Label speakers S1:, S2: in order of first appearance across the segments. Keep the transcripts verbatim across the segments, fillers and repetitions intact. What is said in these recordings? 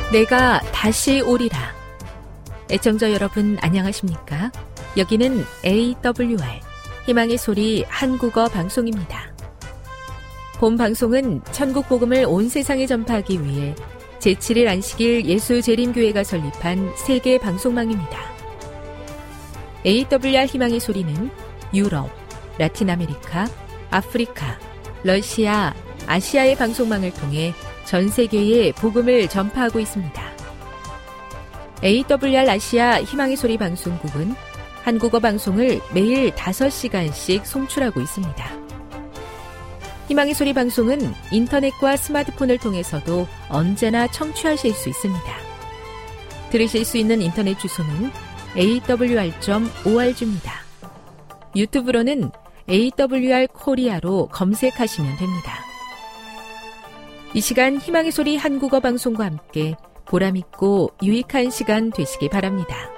S1: 내가 다시 오리라. 애청자 여러분 안녕하십니까? 여기는 에이더블유알 희망의 소리 한국어 방송입니다. 본 방송은 천국 복음을 온 세상에 전파하기 위해 제칠 일 안식일 예수재림교회가 설립한 세계 방송망입니다. 에이더블유알 희망의 소리는 유럽, 라틴 아메리카, 아프리카, 러시아, 아시아의 방송망을 통해 전 세계에 복음을 전파하고 있습니다. 에이더블유알 아시아 희망의 소리 방송국은 한국어 방송을 매일 다섯 시간씩 송출하고 있습니다. 희망의 소리 방송은 인터넷과 스마트폰을 통해서도 언제나 청취하실 수 있습니다. 들으실 수 있는 인터넷 주소는 에이더블유알 닷 오알지입니다. 유튜브로는 에이더블유알 코리아로 검색하시면 됩니다. 이 시간 희망의 소리 한국어 방송과 함께 보람있고 유익한 시간 되시기 바랍니다.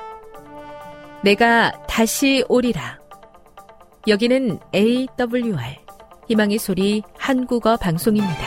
S1: 내가 다시 오리라. 여기는 에이더블유알 희망의 소리 한국어 방송입니다.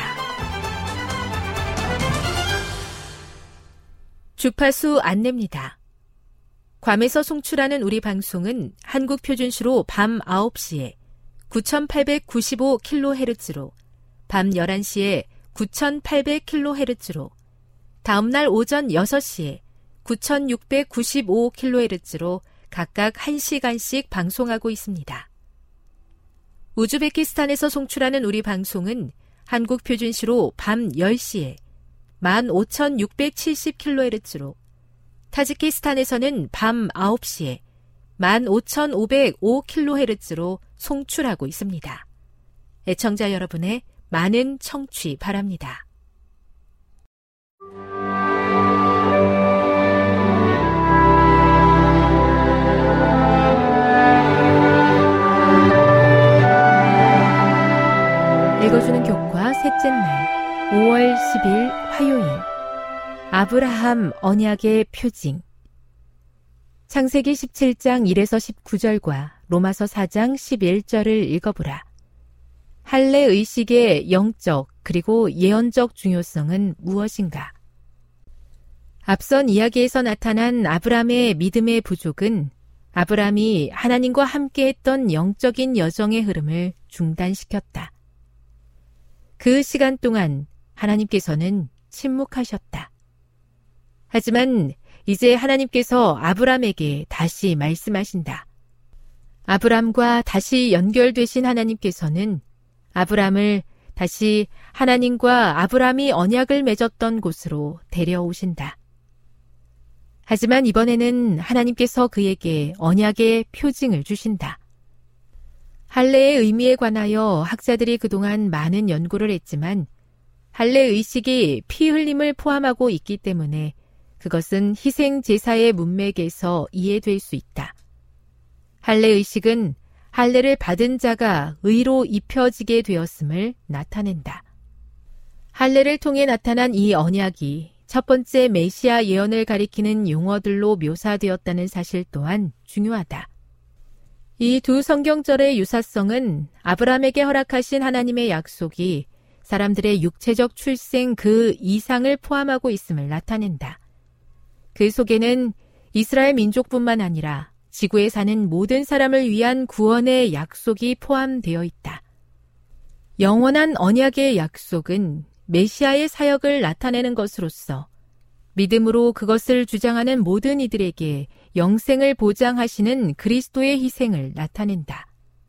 S1: 주파수 안내입니다. 괌에서 송출하는 우리 방송은 한국 표준시로 밤 아홉 시에 구천팔백구십오 킬로헤르츠로, 밤 열한 시에 구천팔백 킬로헤르츠로, 다음날 오전 여섯 시에 구천육백구십오 킬로헤르츠로 각각 한 시간씩 방송하고 있습니다. 우즈베키스탄에서 송출하는 우리 방송은 한국 표준시로 밤 열 시에 만 오천육백칠십 킬로헤르츠로, 타지키스탄에서는 밤 아홉 시에 만 오천오백오 킬로헤르츠로 송출하고 있습니다. 애청자 여러분의 많은 청취 바랍니다. 읽어주는 교과 셋째 날 오월 십일 화요일 아브라함 언약의 표징. 창세기 십칠 장 일에서 십구 절과 로마서 사 장 십일 절을 읽어보라. 할례 의식의 영적 그리고 예언적 중요성은 무엇인가? 앞선 이야기에서 나타난 아브람의 믿음의 부족은 아브람이 하나님과 함께했던 영적인 여정의 흐름을 중단시켰다. 그 시간 동안 하나님께서는 침묵하셨다. 하지만 이제 하나님께서 아브람에게 다시 말씀하신다. 아브람과 다시 연결되신 하나님께서는 아브람을 다시 하나님과 아브람이 언약을 맺었던 곳으로 데려오신다. 하지만 이번에는 하나님께서 그에게 언약의 표징을 주신다. 할례의 의미에 관하여 학자들이 그동안 많은 연구를 했지만 할례 의식이 피 흘림을 포함하고 있기 때문에 그것은 희생 제사의 문맥에서 이해될 수 있다. 할례 의식은 할례를 받은 자가 의로 입혀지게 되었음을 나타낸다. 할례를 통해 나타난 이 언약이 첫 번째 메시아 예언을 가리키는 용어들로 묘사되었다는 사실 또한 중요하다. 이 두 성경절의 유사성은 아브람에게 허락하신 하나님의 약속이 사람들의 육체적 출생 그 이상을 포함하고 있음을 나타낸다. 그 속에는 이스라엘 민족뿐만 아니라 지구에 사는 모든 사람을 위한 구원의 약속이 포함되어 있다. 영원한 언약의 약속은 메시아의 사역을 나타내는 것으로서 믿음으로 그것을 주장하는 모든 이들에게 영생을 보장하시는 그리스도의 희생을 나타낸다.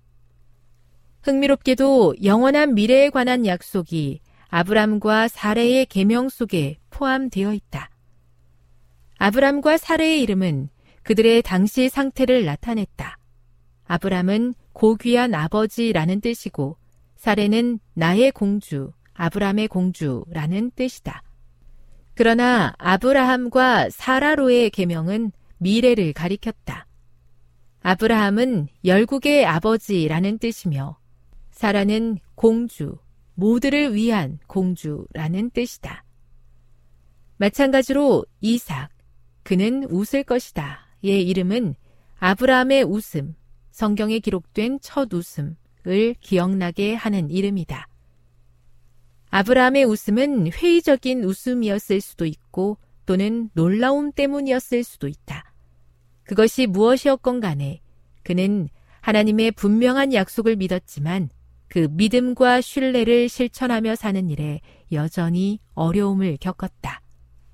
S1: 흥미롭게도 영원한 미래에 관한 약속이 아브람과 사레의 계명 속에 포함되어 있다. 아브람과 사레의 이름은 그들의 당시 상태를 나타냈다. 아브람은 고귀한 아버지라는 뜻이고 사레는 나의 공주, 아브람의 공주라는 뜻이다. 그러나 아브라함과 사라로의 계명은 미래를 가리켰다. 아브라함은 열국의 아버지라는 뜻이며 사라는 공주, 모두를 위한 공주라는 뜻이다. 마찬가지로 이삭, 그는 웃을 것이다 의 이름은 아브라함의 웃음, 성경에 기록된 첫 웃음을 기억나게 하는 이름이다. 아브라함의 웃음은 회의적인 웃음이었을 수도 있고 또는 놀라움 때문이었을 수도 있다. 그것이 무엇이었건 간에 그는 하나님의 분명한 약속을 믿었지만 그 믿음과 신뢰를 실천하며 사는 일에 여전히 어려움을 겪었다.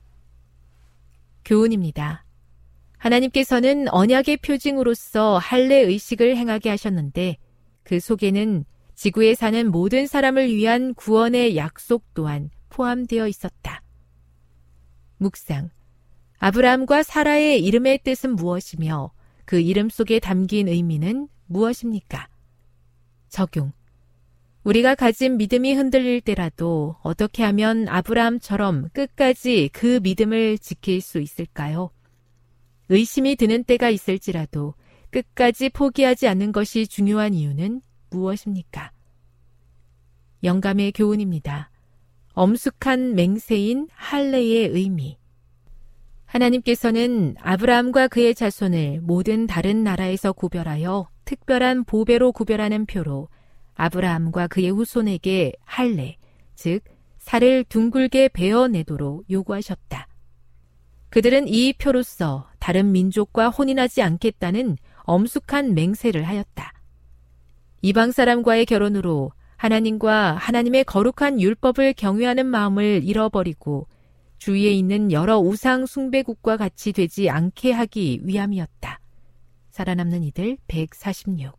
S1: 교훈입니다. 하나님께서는 언약의 표징으로서 할례 의식을 행하게 하셨는데 그 속에는 지구에 사는 모든 사람을 위한 구원의 약속 또한 포함되어 있었다. 묵상. 아브라함과 사라의 이름의 뜻은 무엇이며 그 이름 속에 담긴 의미는 무엇입니까? 적용. 우리가 가진 믿음이 흔들릴 때라도 어떻게 하면 아브라함처럼 끝까지 그 믿음을 지킬 수 있을까요? 의심이 드는 때가 있을지라도 끝까지 포기하지 않는 것이 중요한 이유는 무엇입니까? 영감의 교훈입니다. 엄숙한 맹세인 할례의 의미. 하나님께서는 아브라함과 그의 자손을 모든 다른 나라에서 구별하여 특별한 보배로 구별하는 표로 아브라함과 그의 후손에게 할례, 즉 살을 둥글게 베어내도록 요구하셨다. 그들은 이 표로서 다른 민족과 혼인하지 않겠다는 엄숙한 맹세를 하였다. 이방 사람과의 결혼으로 하나님과 하나님의 거룩한 율법을 경외하는 마음을 잃어버리고 주위에 있는 여러 우상 숭배국과 같이 되지 않게 하기 위함이었다. 살아남는 이들 백사십육.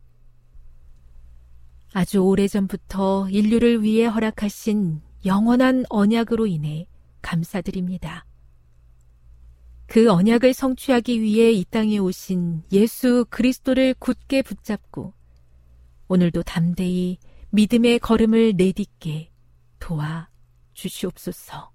S1: 아주 오래전부터 인류를 위해 허락하신 영원한 언약으로 인해 감사드립니다. 그 언약을 성취하기 위해 이 땅에 오신 예수 그리스도를 굳게 붙잡고 오늘도 담대히 믿음의 걸음을 내딛게 도와 주시옵소서.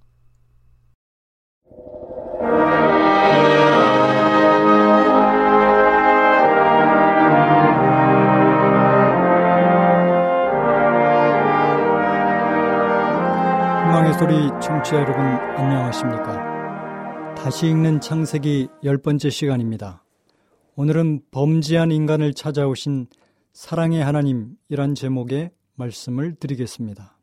S2: 희망의 소리 청취자 여러분 안녕하십니까? 다시 읽는 창세기 열 번째 시간입니다. 오늘은 범죄한 인간을 찾아오신 사랑의 하나님이란 제목의 말씀을 드리겠습니다.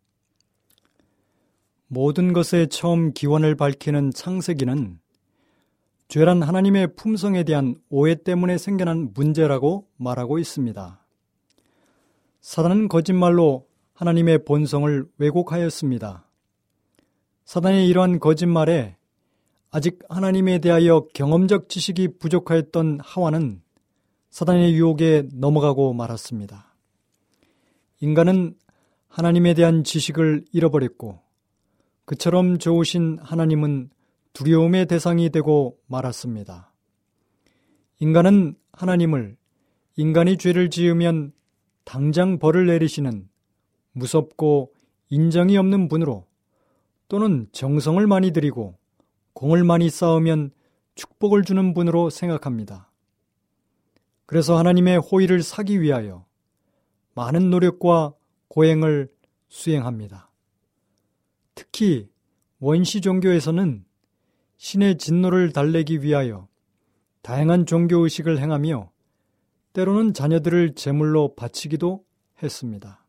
S2: 모든 것의 처음 기원을 밝히는 창세기는 죄란 하나님의 품성에 대한 오해 때문에 생겨난 문제라고 말하고 있습니다. 사단은 거짓말로 하나님의 본성을 왜곡하였습니다. 사단의 이러한 거짓말에 아직 하나님에 대하여 경험적 지식이 부족하였던 하와는 사단의 유혹에 넘어가고 말았습니다. 인간은 하나님에 대한 지식을 잃어버렸고 그처럼 좋으신 하나님은 두려움의 대상이 되고 말았습니다. 인간은 하나님을 인간이 죄를 지으면 당장 벌을 내리시는 무섭고 인정이 없는 분으로 또는 정성을 많이 들이고 공을 많이 쌓으면 축복을 주는 분으로 생각합니다. 그래서 하나님의 호의를 사기 위하여 많은 노력과 고행을 수행합니다. 특히 원시 종교에서는 신의 진노를 달래기 위하여 다양한 종교의식을 행하며 때로는 자녀들을 제물로 바치기도 했습니다.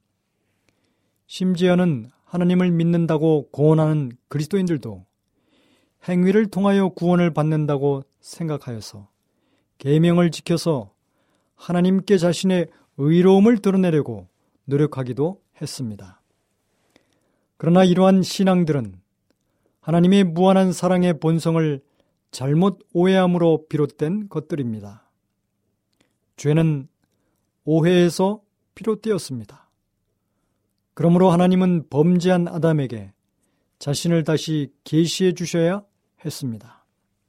S2: 심지어는 하나님을 믿는다고 공언하는 그리스도인들도 행위를 통하여 구원을 받는다고 생각하여서 계명을 지켜서 하나님께 자신의 의로움을 드러내려고 노력하기도 했습니다. 그러나 이러한 신앙들은 하나님의 무한한 사랑의 본성을 잘못 오해함으로 비롯된 것들입니다. 죄는 오해에서 비롯되었습니다. 그러므로 하나님은 범죄한 아담에게 자신을 다시 계시해 주셔야 했습니다.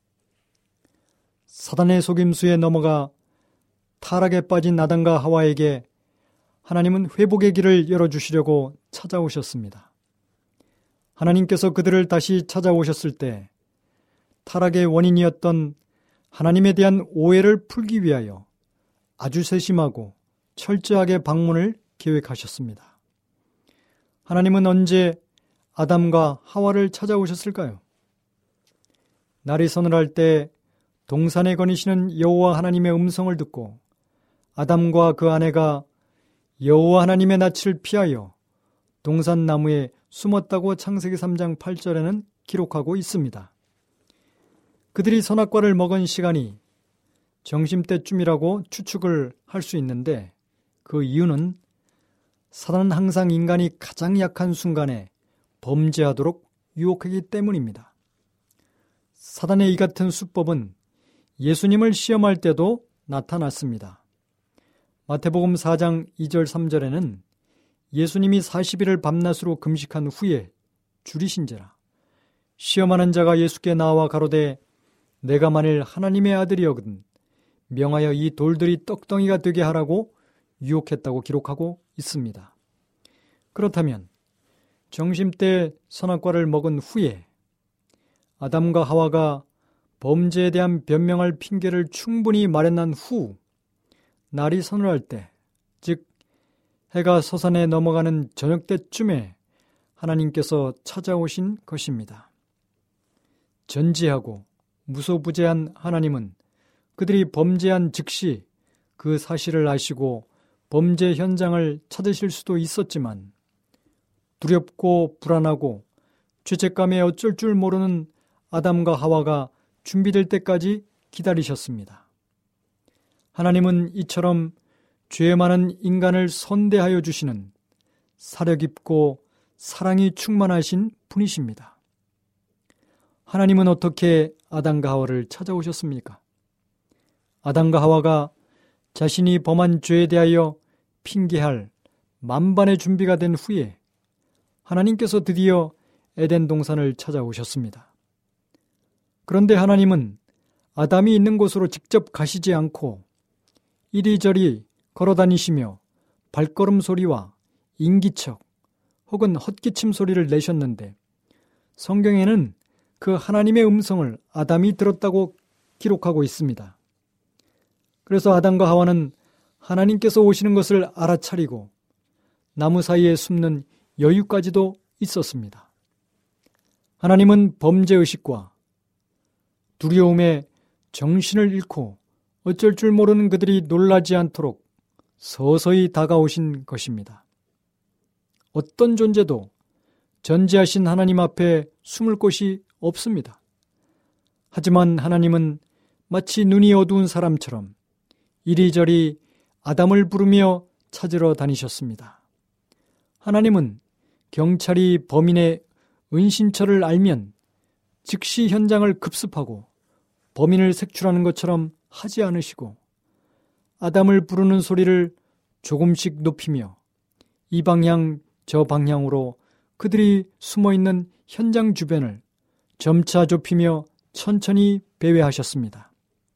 S2: 사단의 속임수에 넘어가 타락에 빠진 아담과 하와에게 하나님은 회복의 길을 열어주시려고 찾아오셨습니다. 하나님께서 그들을 다시 찾아오셨을 때 타락의 원인이었던 하나님에 대한 오해를 풀기 위하여 아주 세심하고 철저하게 방문을 계획하셨습니다. 하나님은 언제 아담과 하와를 찾아오셨을까요? 날이 서늘할 때 동산에 거니시는 여호와 하나님의 음성을 듣고 아담과 그 아내가 여호와 하나님의 낯을 피하여 동산나무에 숨었다고 창세기 삼 장 팔 절에는 기록하고 있습니다. 그들이 선악과를 먹은 시간이 정심때쯤이라고 추측을 할 수 있는데 그 이유는 사단은 항상 인간이 가장 약한 순간에 범죄하도록 유혹하기 때문입니다. 사단의 이 같은 수법은 예수님을 시험할 때도 나타났습니다. 마태복음 사 장 이 절 삼 절에는 예수님이 사십 일을 밤낮으로 금식한 후에 줄이신지라 시험하는 자가 예수께 나와 가로되 내가 만일 하나님의 아들이여거든 명하여 이 돌들이 떡덩이가 되게 하라고 유혹했다고 기록하고 있습니다. 그렇다면 정심때 선악과를 먹은 후에 아담과 하와가 범죄에 대한 변명할 핑계를 충분히 마련한 후 날이 서늘할 때, 즉 해가 서산에 넘어가는 저녁 때쯤에 하나님께서 찾아오신 것입니다. 전지하고 무소부재한 하나님은 그들이 범죄한 즉시 그 사실을 아시고 범죄 현장을 찾으실 수도 있었지만 두렵고 불안하고 죄책감에 어쩔 줄 모르는 아담과 하와가 준비될 때까지 기다리셨습니다. 하나님은 이처럼 죄 많은 인간을 선대하여 주시는 사려 깊고 사랑이 충만하신 분이십니다. 하나님은 어떻게 아담과 하와를 찾아오셨습니까? 아담과 하와가 자신이 범한 죄에 대하여 핑계할 만반의 준비가 된 후에 하나님께서 드디어 에덴 동산을 찾아오셨습니다. 그런데 하나님은 아담이 있는 곳으로 직접 가시지 않고 이리저리 걸어다니시며 발걸음 소리와 인기척 혹은 헛기침 소리를 내셨는데 성경에는 그 하나님의 음성을 아담이 들었다고 기록하고 있습니다. 그래서 아담과 하와는 하나님께서 오시는 것을 알아차리고 나무 사이에 숨는 여유까지도 있었습니다. 하나님은 범죄의식과 두려움에 정신을 잃고 어쩔 줄 모르는 그들이 놀라지 않도록 서서히 다가오신 것입니다. 어떤 존재도 전지하신 하나님 앞에 숨을 곳이 없습니다. 하지만 하나님은 마치 눈이 어두운 사람처럼 이리저리 아담을 부르며 찾으러 다니셨습니다. 하나님은 경찰이 범인의 은신처를 알면 즉시 현장을 급습하고 범인을 색출하는 것처럼 하지 않으시고 아담을 부르는 소리를 조금씩 높이며 이 방향 저 방향으로 그들이 숨어있는 현장 주변을 점차 좁히며 천천히 배회하셨습니다.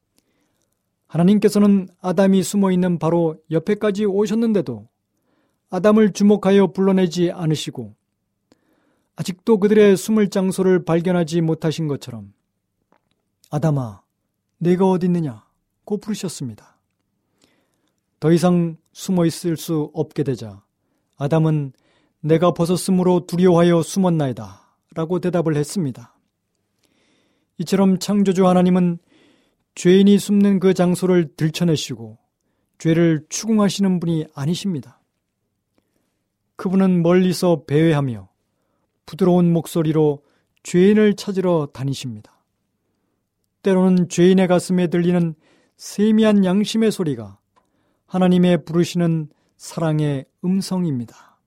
S2: 하나님께서는 아담이 숨어있는 바로 옆에까지 오셨는데도 아담을 주목하여 불러내지 않으시고 아직도 그들의 숨을 장소를 발견하지 못하신 것처럼 아담아, 내가 어디 있느냐고 부르셨습니다. 더 이상 숨어있을 수 없게 되자 아담은 내가 벗었으므로 두려워하여 숨었나이다 라고 대답을 했습니다. 이처럼 창조주 하나님은 죄인이 숨는 그 장소를 들춰내시고 죄를 추궁하시는 분이 아니십니다. 그분은 멀리서 배회하며 부드러운 목소리로 죄인을 찾으러 다니십니다. 때로는 죄인의 가슴에 들리는 세미한 양심의 소리가 하나님의 부르시는 사랑의 음성입니다.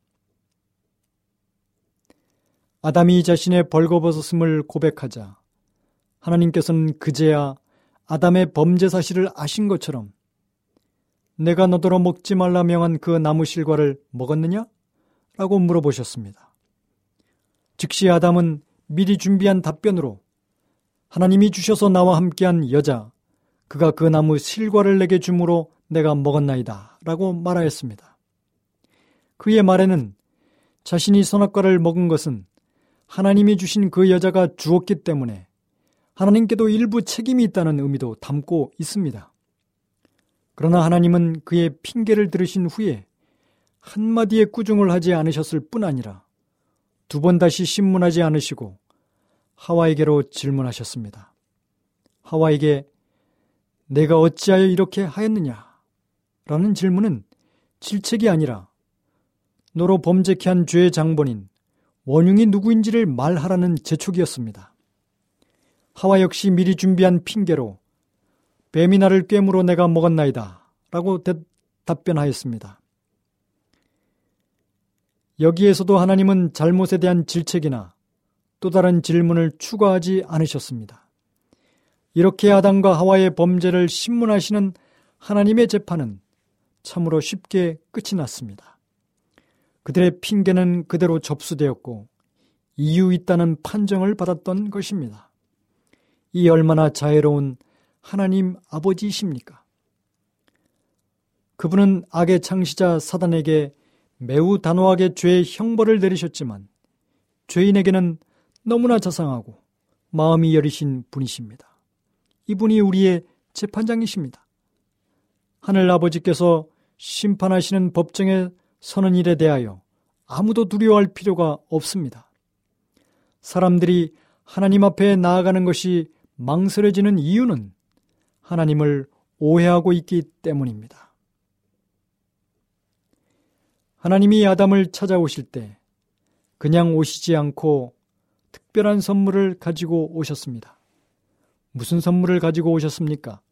S2: 아담이 자신의 벌거벗었음을 고백하자 하나님께서는 그제야 아담의 범죄 사실을 아신 것처럼 내가 너더러 먹지 말라 명한 그 나무 실과를 먹었느냐? 라고 물어보셨습니다. 즉시 아담은 미리 준비한 답변으로 하나님이 주셔서 나와 함께한 여자, 그가 그 나무 실과를 내게 주므로 내가 먹었나이다 라고 말하였습니다. 그의 말에는 자신이 선악과를 먹은 것은 하나님이 주신 그 여자가 주었기 때문에 하나님께도 일부 책임이 있다는 의미도 담고 있습니다. 그러나 하나님은 그의 핑계를 들으신 후에 한마디의 꾸중을 하지 않으셨을 뿐 아니라 두 번 다시 신문하지 않으시고 하와에게로 질문하셨습니다. 하와에게 내가 어찌하여 이렇게 하였느냐? 라는 질문은 질책이 아니라 너로 범죄케 한 죄의 장본인 원흉이 누구인지를 말하라는 재촉이었습니다. 하와 역시 미리 준비한 핑계로 뱀이 나를 꿰물어 내가 먹었나이다 라고 대, 답변하였습니다. 여기에서도 하나님은 잘못에 대한 질책이나 또 다른 질문을 추가하지 않으셨습니다. 이렇게 아담과 하와의 범죄를 신문하시는 하나님의 재판은 참으로 쉽게 끝이 났습니다. 그들의 핑계는 그대로 접수되었고 이유 있다는 판정을 받았던 것입니다. 이 얼마나 자애로운 하나님 아버지이십니까? 그분은 악의 창시자 사단에게 매우 단호하게 죄의 형벌을 내리셨지만 죄인에게는 너무나 자상하고 마음이 여리신 분이십니다. 이분이 우리의 재판장이십니다. 하늘 아버지께서 심판하시는 법정에 서는 일에 대하여 아무도 두려워할 필요가 없습니다. 사람들이 하나님 앞에 나아가는 것이 망설여지는 이유는 하나님을 오해하고 있기 때문입니다. 하나님이 아담을 찾아오실 때 그냥 오시지 않고 특별한 선물을 가지고 오셨습니다. 무슨 선물을 가지고 오셨습니까?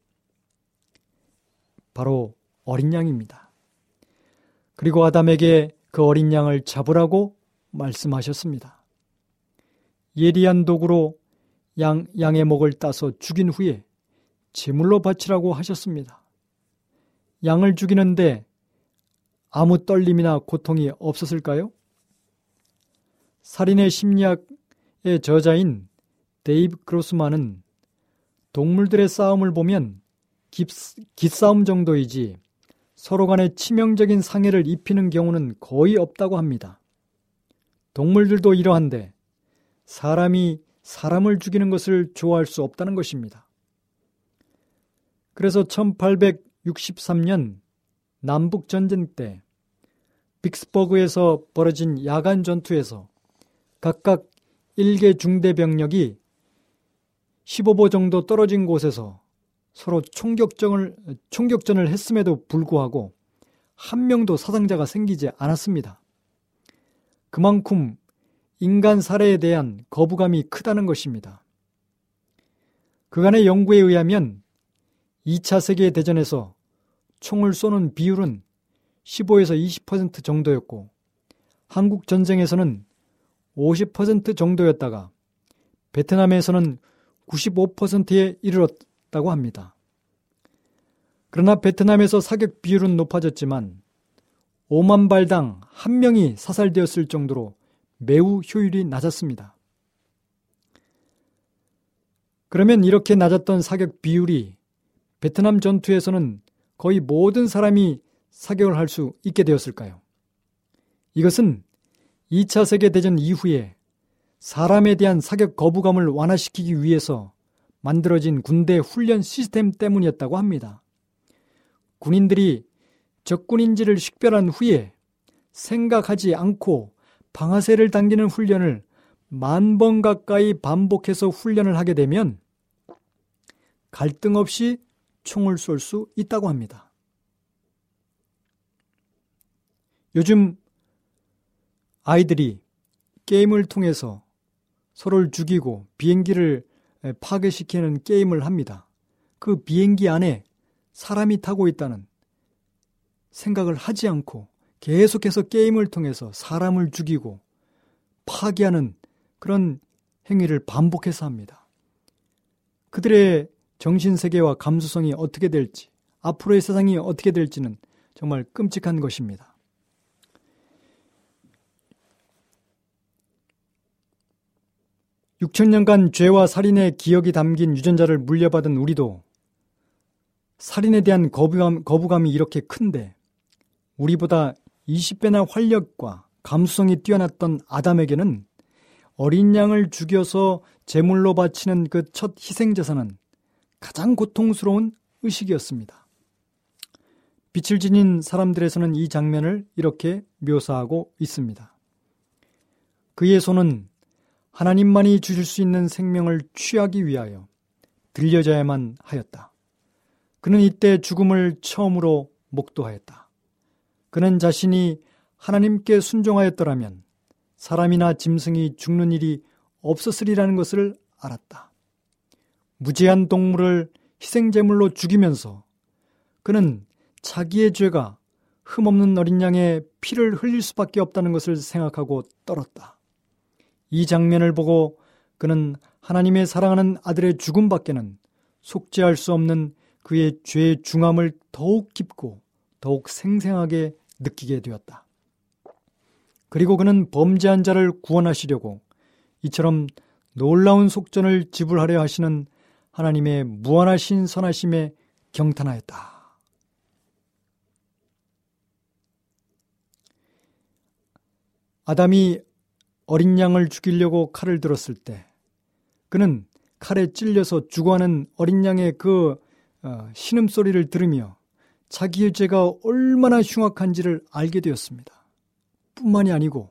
S2: 바로 어린 양입니다. 그리고 아담에게 그 어린 양을 잡으라고 말씀하셨습니다. 예리한 도구로 양, 양의 목을 따서 죽인 후에 제물로 바치라고 하셨습니다. 양을 죽이는데 아무 떨림이나 고통이 없었을까요? 살인의 심리학의 저자인 데이브 그로스만은 동물들의 싸움을 보면 기, 기싸움 정도이지 서로 간에 치명적인 상해를 입히는 경우는 거의 없다고 합니다. 동물들도 이러한데 사람이 사람을 죽이는 것을 좋아할 수 없다는 것입니다. 그래서 천팔백육십삼 년 남북전쟁 때 빅스버그에서 벌어진 야간 전투에서 각각 일개 중대 병력이 십오 보 정도 떨어진 곳에서 서로 총격전을, 총격전을 했음에도 불구하고 한 명도 사상자가 생기지 않았습니다. 그만큼 인간 살해에 대한 거부감이 크다는 것입니다. 그간의 연구에 의하면 이 차 세계대전에서 총을 쏘는 비율은 십오에서 이십 퍼센트 정도였고 한국 전쟁에서는 오십 퍼센트 정도였다가 베트남에서는 구십오 퍼센트에 이르렀다고 합니다. 그러나 베트남에서 사격 비율은 높아졌지만 오만 발당 한 명이 사살되었을 정도로 매우 효율이 낮았습니다. 그러면 이렇게 낮았던 사격 비율이 베트남 전투에서는 거의 모든 사람이 사격을 할 수 있게 되었을까요? 이것은 이 차 세계대전 이후에 사람에 대한 사격 거부감을 완화시키기 위해서 만들어진 군대 훈련 시스템 때문이었다고 합니다. 군인들이 적군인지를 식별한 후에 생각하지 않고 방아쇠를 당기는 훈련을 만 번 가까이 반복해서 훈련을 하게 되면 갈등 없이 총을 쏠 수 있다고 합니다. 요즘 아이들이 게임을 통해서 서로를 죽이고 비행기를 파괴시키는 게임을 합니다. 그 비행기 안에 사람이 타고 있다는 생각을 하지 않고 계속해서 게임을 통해서 사람을 죽이고 파괴하는 그런 행위를 반복해서 합니다. 그들의 정신세계와 감수성이 어떻게 될지, 앞으로의 세상이 어떻게 될지는 정말 끔찍한 것입니다. 육천 년간 죄와 살인의 기억이 담긴 유전자를 물려받은 우리도 살인에 대한 거부감, 거부감이 이렇게 큰데 우리보다 이십 배나 활력과 감수성이 뛰어났던 아담에게는 어린 양을 죽여서 제물로 바치는 그 첫 희생제사는 가장 고통스러운 의식이었습니다. 빛을 지닌 사람들에서는 이 장면을 이렇게 묘사하고 있습니다. 그의 손은 하나님만이 주실 수 있는 생명을 취하기 위하여 들려져야만 하였다. 그는 이때 죽음을 처음으로 목도하였다. 그는 자신이 하나님께 순종하였더라면 사람이나 짐승이 죽는 일이 없었으리라는 것을 알았다. 무죄한 동물을 희생제물로 죽이면서 그는 자기의 죄가 흠없는 어린 양의 피를 흘릴 수밖에 없다는 것을 생각하고 떨었다. 이 장면을 보고 그는 하나님의 사랑하는 아들의 죽음밖에는 속죄할 수 없는 그의 죄의 중함을 더욱 깊고 더욱 생생하게 느끼게 되었다. 그리고 그는 범죄한 자를 구원하시려고 이처럼 놀라운 속전을 지불하려 하시는 하나님의 무한하신 선하심에 경탄하였다. 아담이 어린 양을 죽이려고 칼을 들었을 때 그는 칼에 찔려서 죽어가는 어린 양의 그 어, 신음소리를 들으며 자기의 죄가 얼마나 흉악한지를 알게 되었습니다. 뿐만이 아니고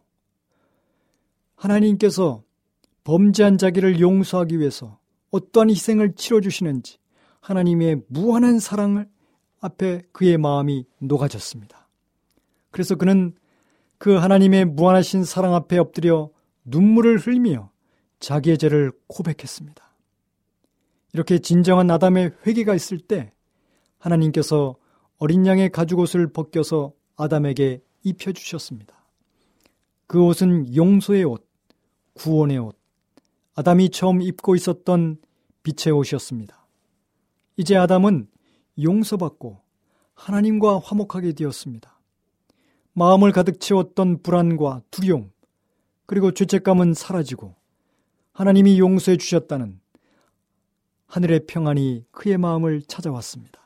S2: 하나님께서 범죄한 자기를 용서하기 위해서 어떠한 희생을 치러주시는지 하나님의 무한한 사랑을 앞에 그의 마음이 녹아졌습니다. 그래서 그는 그 하나님의 무한하신 사랑 앞에 엎드려 눈물을 흘리며 자기의 죄를 고백했습니다. 이렇게 진정한 아담의 회개가 있을 때 하나님께서 어린 양의 가죽옷을 벗겨서 아담에게 입혀주셨습니다. 그 옷은 용서의 옷, 구원의 옷, 아담이 처음 입고 있었던 빛의 옷이었습니다. 이제 아담은 용서받고 하나님과 화목하게 되었습니다. 마음을 가득 채웠던 불안과 두려움, 그리고 죄책감은 사라지고 하나님이 용서해 주셨다는 하늘의 평안이 그의 마음을 찾아왔습니다.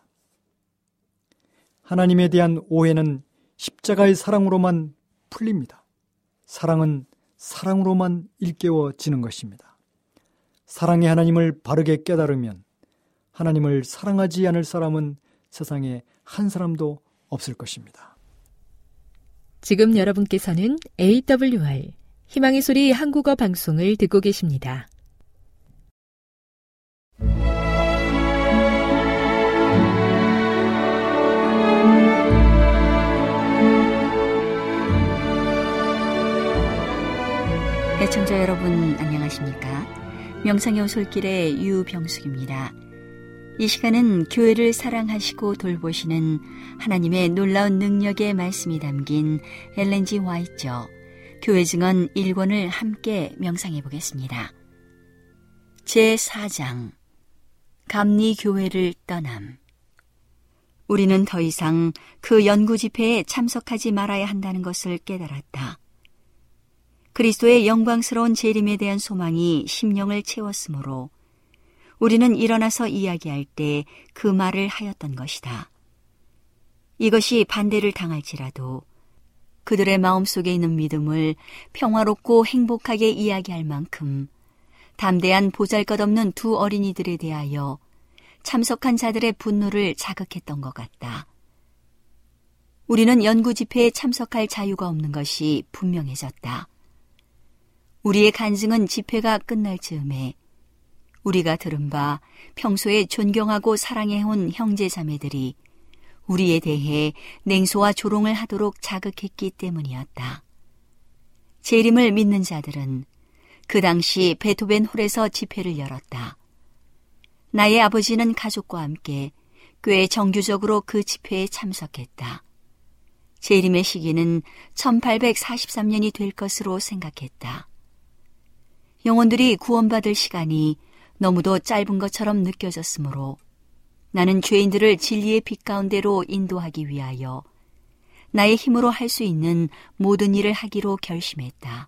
S2: 하나님에 대한 오해는 십자가의 사랑으로만 풀립니다. 사랑은 사랑으로만 일깨워지는 것입니다. 사랑의 하나님을 바르게 깨달으면 하나님을 사랑하지 않을 사람은 세상에 한 사람도 없을 것입니다.
S1: 지금 여러분께서는 에이더블유알 희망의 소리 한국어 방송을 듣고 계십니다.
S3: 애청자 여러분 안녕하십니까? 명상의 오솔길의 유병숙입니다. 이 시간은 교회를 사랑하시고 돌보시는 하나님의 놀라운 능력의 말씀이 담긴 엘렌 지 화이처 교회 증언 일 권을 함께 명상해 보겠습니다. 제사 장 감리 교회를 떠남. 우리는 더 이상 그 연구 집회에 참석하지 말아야 한다는 것을 깨달았다. 그리스도의 영광스러운 재림에 대한 소망이 심령을 채웠으므로 우리는 일어나서 이야기할 때 그 말을 하였던 것이다. 이것이 반대를 당할지라도 그들의 마음속에 있는 믿음을 평화롭고 행복하게 이야기할 만큼 담대한 보잘것없는 두 어린이들에 대하여 참석한 자들의 분노를 자극했던 것 같다. 우리는 연구 집회에 참석할 자유가 없는 것이 분명해졌다. 우리의 간증은 집회가 끝날 즈음에 우리가 들은 바 평소에 존경하고 사랑해온 형제 자매들이 우리에 대해 냉소와 조롱을 하도록 자극했기 때문이었다. 재림을 믿는 자들은 그 당시 베토벤 홀에서 집회를 열었다. 나의 아버지는 가족과 함께 꽤 정규적으로 그 집회에 참석했다. 재림의 시기는 천팔백사십삼 년이 될 것으로 생각했다. 영혼들이 구원받을 시간이 너무도 짧은 것처럼 느껴졌으므로 나는 죄인들을 진리의 빛 가운데로 인도하기 위하여 나의 힘으로 할 수 있는 모든 일을 하기로 결심했다.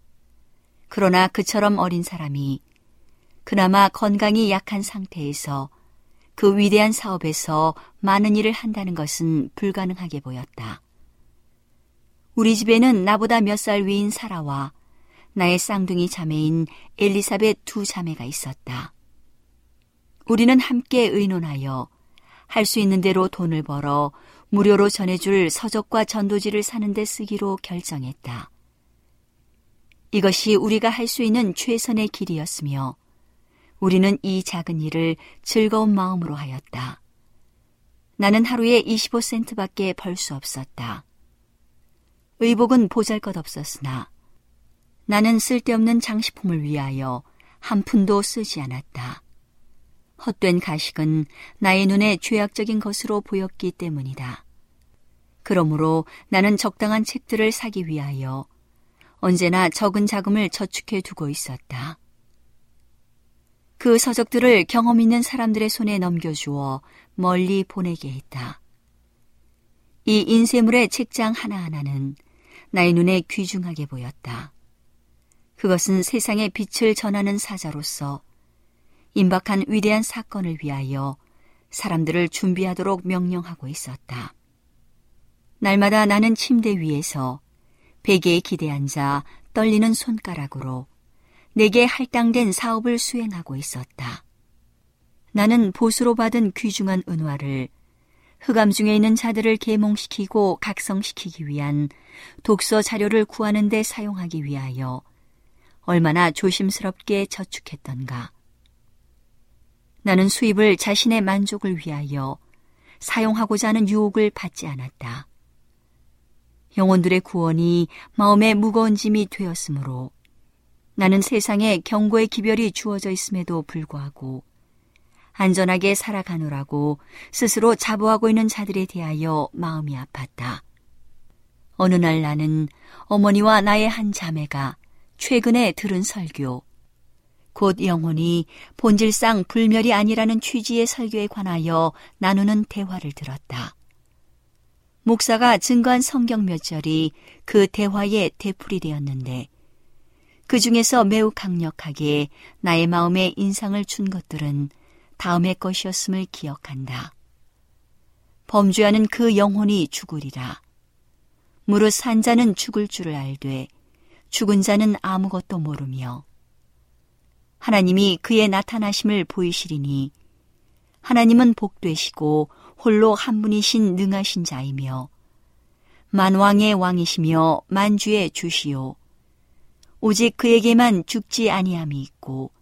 S3: 그러나 그처럼 어린 사람이 그나마 건강이 약한 상태에서 그 위대한 사업에서 많은 일을 한다는 것은 불가능하게 보였다. 우리 집에는 나보다 몇 살 위인 사라와 나의 쌍둥이 자매인 엘리사벳 두 자매가 있었다. 우리는 함께 의논하여 할 수 있는 대로 돈을 벌어 무료로 전해줄 서적과 전도지를 사는 데 쓰기로 결정했다. 이것이 우리가 할 수 있는 최선의 길이었으며 우리는 이 작은 일을 즐거운 마음으로 하였다. 나는 하루에 이십오 센트밖에 벌 수 없었다. 의복은 보잘것없었으나 나는 쓸데없는 장식품을 위하여 한 푼도 쓰지 않았다. 헛된 가식은 나의 눈에 죄악적인 것으로 보였기 때문이다. 그러므로 나는 적당한 책들을 사기 위하여 언제나 적은 자금을 저축해 두고 있었다. 그 서적들을 경험 있는 사람들의 손에 넘겨주어 멀리 보내게 했다. 이 인쇄물의 책장 하나하나는 나의 눈에 귀중하게 보였다. 그것은 세상의 빛을 전하는 사자로서 임박한 위대한 사건을 위하여 사람들을 준비하도록 명령하고 있었다. 날마다 나는 침대 위에서 베개에 기대 앉아 떨리는 손가락으로 내게 할당된 사업을 수행하고 있었다. 나는 보수로 받은 귀중한 은화를 흑암 중에 있는 자들을 계몽시키고 각성시키기 위한 독서 자료를 구하는 데 사용하기 위하여 얼마나 조심스럽게 저축했던가. 나는 수입을 자신의 만족을 위하여 사용하고자 하는 유혹을 받지 않았다. 영혼들의 구원이 마음의 무거운 짐이 되었으므로 나는 세상에 경고의 기별이 주어져 있음에도 불구하고 안전하게 살아가노라고 스스로 자부하고 있는 자들에 대하여 마음이 아팠다. 어느 날 나는 어머니와 나의 한 자매가 최근에 들은 설교, 곧 영혼이 본질상 불멸이 아니라는 취지의 설교에 관하여 나누는 대화를 들었다. 목사가 증거한 성경 몇 절이 그 대화의 대풀이 되었는데 그 중에서 매우 강력하게 나의 마음에 인상을 준 것들은 다음의 것이었음을 기억한다. 범죄하는 그 영혼이 죽으리라. 무릇 산 자는 죽을 줄을 알되 죽은 자는 아무것도 모르며 하나님이 그의 나타나심을 보이시리니 하나님은 복되시고 홀로 한 분이신 능하신 자이며 만왕의 왕이시며 만주의 주시오. 오직 그에게만 죽지 아니함이 있고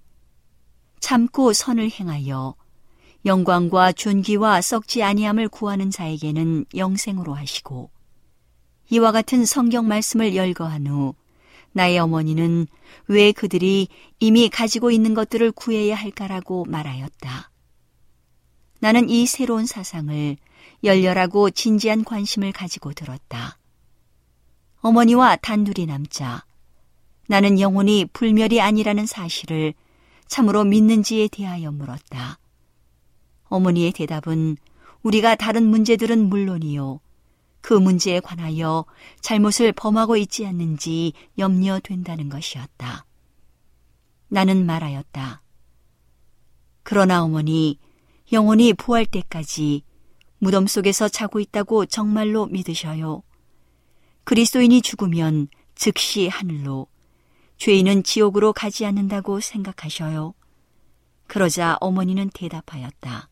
S3: 참고 선을 행하여 영광과 존귀와 썩지 아니함을 구하는 자에게는 영생으로 하시고 이와 같은 성경 말씀을 열거한 후 나의 어머니는 왜 그들이 이미 가지고 있는 것들을 구해야 할까라고 말하였다. 나는 이 새로운 사상을 열렬하고 진지한 관심을 가지고 들었다. 어머니와 단둘이 남자, 나는 영혼이 불멸이 아니라는 사실을 참으로 믿는지에 대하여 물었다. 어머니의 대답은 우리가 다른 문제들은 물론이요, 그 문제에 관하여 잘못을 범하고 있지 않는지 염려된다는 것이었다. 나는 말하였다. 그러나 어머니, 영혼이 부활 때까지 무덤 속에서 자고 있다고 정말로 믿으셔요? 그리스도인이 죽으면 즉시 하늘로, 죄인은 지옥으로 가지 않는다고 생각하셔요? 그러자 어머니는 대답하였다.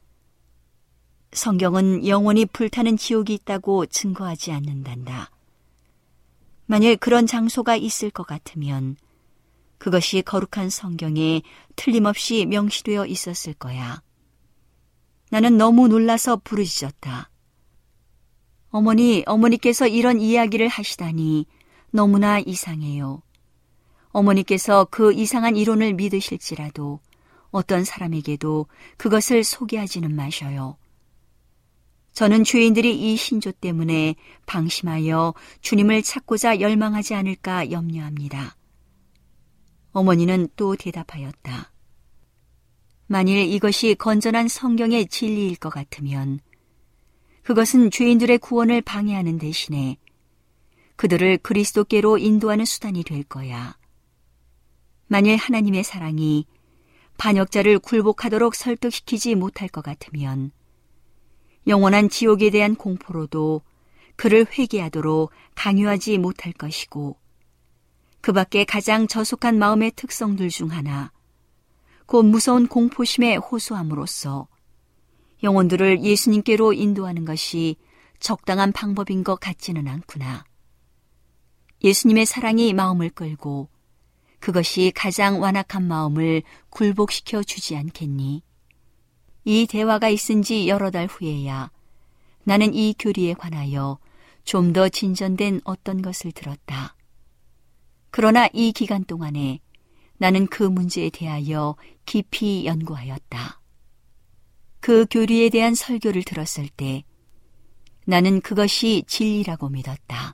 S3: 성경은 영원히 불타는 지옥이 있다고 증거하지 않는단다. 만일 그런 장소가 있을 것 같으면 그것이 거룩한 성경에 틀림없이 명시되어 있었을 거야. 나는 너무 놀라서 부르짖었다. 어머니, 어머니께서 이런 이야기를 하시다니 너무나 이상해요. 어머니께서 그 이상한 이론을 믿으실지라도 어떤 사람에게도 그것을 소개하지는 마셔요. 저는 죄인들이 이 신조 때문에 방심하여 주님을 찾고자 열망하지 않을까 염려합니다. 어머니는 또 대답하였다. 만일 이것이 건전한 성경의 진리일 것 같으면 그것은 죄인들의 구원을 방해하는 대신에 그들을 그리스도께로 인도하는 수단이 될 거야. 만일 하나님의 사랑이 반역자를 굴복하도록 설득시키지 못할 것 같으면 영원한 지옥에 대한 공포로도 그를 회개하도록 강요하지 못할 것이고, 그 밖에 가장 저속한 마음의 특성들 중 하나, 곧 무서운 공포심에 호소함으로써 영혼들을 예수님께로 인도하는 것이 적당한 방법인 것 같지는 않구나. 예수님의 사랑이 마음을 끌고 그것이 가장 완악한 마음을 굴복시켜 주지 않겠니? 이 대화가 있은 지 여러 달 후에야 나는 이 교리에 관하여 좀 더 진전된 어떤 것을 들었다. 그러나 이 기간 동안에 나는 그 문제에 대하여 깊이 연구하였다. 그 교리에 대한 설교를 들었을 때 나는 그것이 진리라고 믿었다.